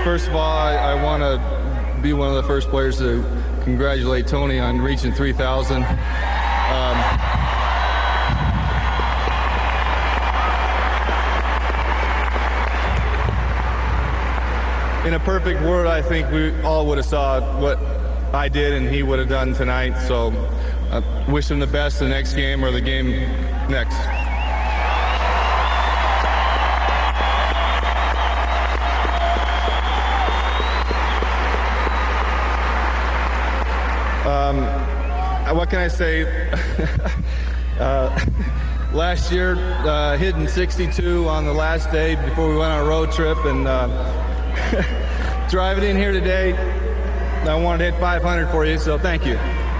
first of all, I want to be one of the first players to congratulate Tony on reaching 3,000. In a perfect world, I think we all would have saw what I did and he would have done tonight. So wish him the best the next game or the game next. What can I say? Last year, hitting 62 on the last day before we went on a road trip, and driving in here today, I wanted to hit 500 for you, so thank you.